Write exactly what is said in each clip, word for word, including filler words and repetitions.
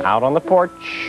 out on the porch.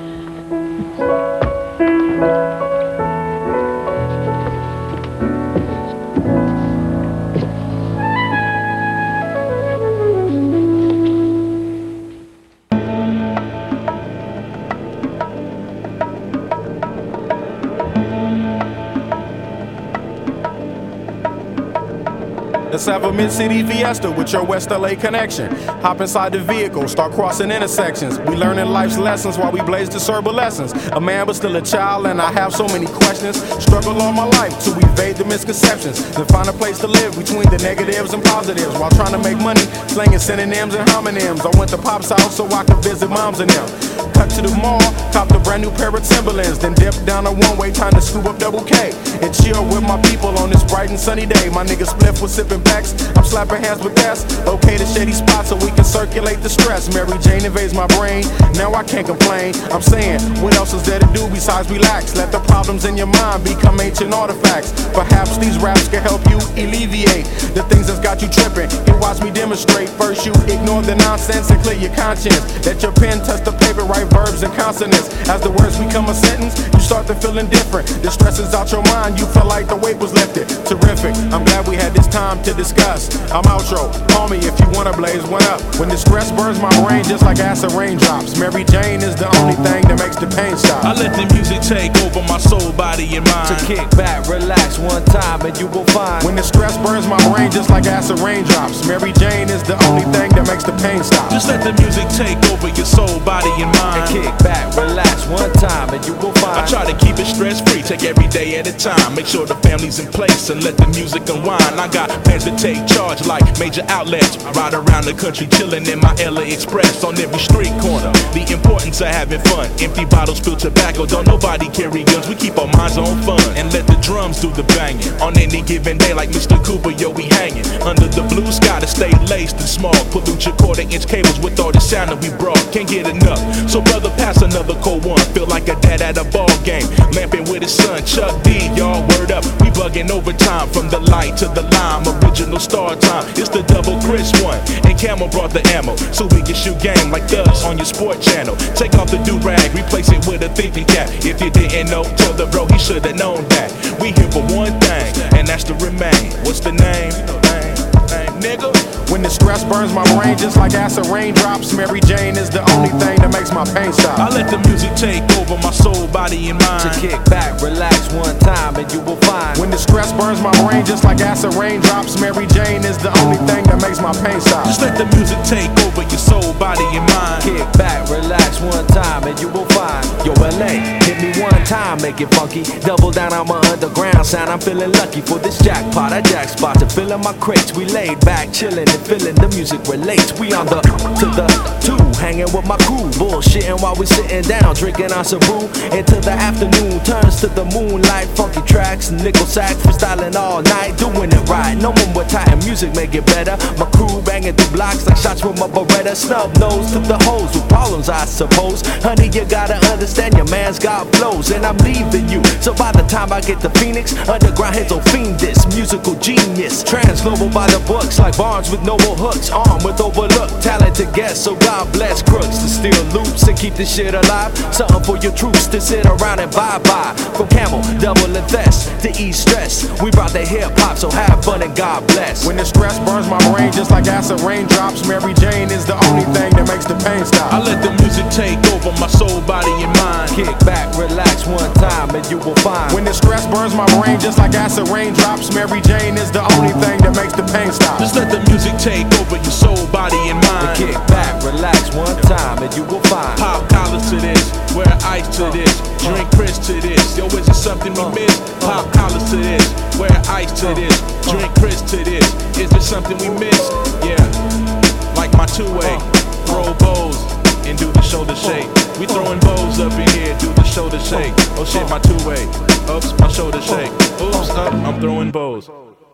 Let's have a mid-city fiesta with your West L A connection. Hop inside the vehicle, start crossing intersections. We learning life's lessons while we blaze discernible lessons. A man but still a child and I have so many questions. Struggle all my life to evade the misconceptions. Then find a place to live between the negatives and positives. While trying to make money, slinging synonyms and homonyms. I went to Pop's house so I could visit moms and them. Cut to the mall, copped a brand new pair of Timberlands. Then dipped down a one-way, time to scoop up double K. And chill with my people on this bright and sunny day. My nigga Spliff was sipping packs, I'm slapping hands with gas. Locate a shady spot so we can circulate the stress. Mary Jane invades my brain, now I can't complain. I'm saying, what else is there to do besides relax? Let the problems in your mind become ancient artifacts. Perhaps these raps can help you alleviate the things that's got you tripping. Here, watch me demonstrate. First you ignore the nonsense and clear your conscience. Let your pen touch the paper, write verbs and consonants. As the words become a sentence, you start to feel indifferent. The stress is out your mind, you feel like the weight was lifted. Terrific, I'm glad we had this time to discuss. I'm outro, call me if you wanna blaze one up. When the stress burns my brain just like acid raindrops. Mary Jane is the only thing that makes the pain stop. I let the music take over my soul, body, and mind. To kick back, relax one time and you will find. When the stress burns my brain just like acid raindrops. Mary Jane is the only thing that makes the pain stop. Just let the music take over your soul, body, and mind. And kick back, relax one time and you will find. I try to keep it stress free, take every day at a time. Make sure the family's in place and let the music unwind. I got plans to take charge like major outlets. Ride around the country chillin' in my L A Express on every street corner. The importance of having fun. Empty bottles, spill tobacco. Don't nobody carry guns. We keep our minds on fun and let the drums do the banging. On any given day, like Mister Cooper, yo, we hanging under the blue sky to stay laced and small. Pollute your quarter inch cables with all the sound that we brought. Can't get enough. So brother, pass another cold one. Feel like a dad at a ball game, lamping with his son Chuck D. Y'all word up. We bugging overtime from the light to the lime. Original star time. It's the double Chris one. And Camel brought the ammo so we can shoot game like thugs on your sport channel. Take off the do-rag, replace it with a thinking cap. If you didn't know, tell the bro he should've known that. We here for one thing, and that's to remain. What's the name? Name, name, nigga. When the stress burns my brain just like acid raindrops. Mary Jane is the only thing that makes my pain stop. I let the music take over my soul, body, and mind. To kick back, relax one time and you will find. When the stress burns my brain just like acid raindrops. Mary Jane is the only thing that makes my pain stop. Just let the music take over your soul, body, and mind. Kick back, relax one time and you will find. Yo, L A, hit me one time, make it funky. Double down on my underground sound. I'm feeling lucky for this jackpot. I jack spot to fill in my crates. We laid back, chilling and feeling the music relates. We on the to the two, hanging with my crew, bullshitting while we sitting down, drinking on some brew. Until the afternoon turns to the moonlight. Funky tracks, nickel sax, freestyling all night, doing it right. No one with tight music make it better. My crew banging through blocks like shots with my Beretta. Snub nose to the hoes with problems, I suppose. Honey, you gotta understand your man's got flows, and I'm leaving you. So by the time I get to Phoenix, underground heads will fiend this musical genius. Trans global by the books like Barnes with noble hooks, armed with overlooked talented guests. So God bless crooks to steal loops and keep this shit alive. Something for your troops to sit around and bye bye. From Camel, double invest to ease stress. We brought the hip hop, so have fun and God bless. When the stress burns my brain just like acid raindrops. Mary Jane is the only thing that makes the pain stop. I let the music take over my soul, body, and mind. Kick back, relax one time and you will find. When the stress burns my brain just like acid raindrops. Mary Jane is the only thing that makes the pain stop. Just let the music take over your soul, body, and mind. Kick back, relax one time and you will find. Pop collars to this, wear ice to this, drink Chris to this. Yo, is it something we miss? Pop collars to this, wear ice to this, drink Chris to this. Is there something we miss? Yeah, like my two-way, throw bows and do the shoulder shake. We throwing bows up in here, do the shoulder shake. Oh shit, my two-way, oops, my shoulder shake. Oops, up, I'm throwing bows.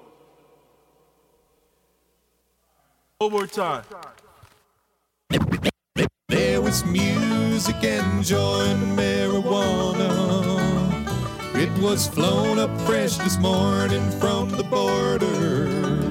One more time. There was music and joy and marijuana. It was flown up fresh this morning from the border.